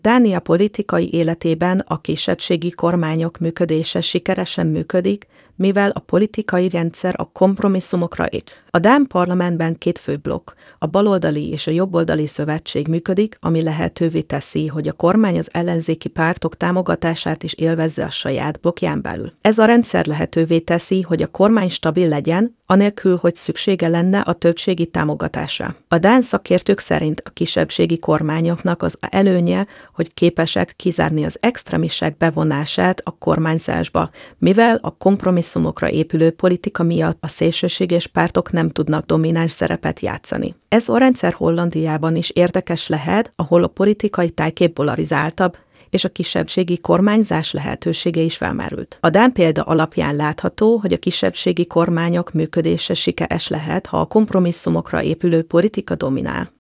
Dánia politikai életében a kisebbségi kormányok működése sikeresen működik, mivel a politikai rendszer a kompromisszumokra épül. A dán parlamentben két fő blokk, a baloldali és a jobboldali szövetség működik, ami lehetővé teszi, hogy a kormány az ellenzéki pártok támogatását is élvezze a saját blokkján belül. Ez a rendszer lehetővé teszi, hogy a kormány stabil legyen, anélkül, hogy szüksége lenne a többségi támogatásra. A dán szakértők szerint a kisebbségi kormányoknak az előnye, hogy képesek kizárni az extremisták bevonását a kormányzásba, mivel a kompromisszumokra épülő politika miatt a szélsőséges pártok nem tudnak domináns szerepet játszani. Ez a rendszer Hollandiában is érdekes lehet, ahol a politikai tájkép polarizáltabb, és a kisebbségi kormányzás lehetősége is felmerült. A dán példa alapján látható, hogy a kisebbségi kormányok működése sikeres lehet, ha a kompromisszumokra épülő politika dominál.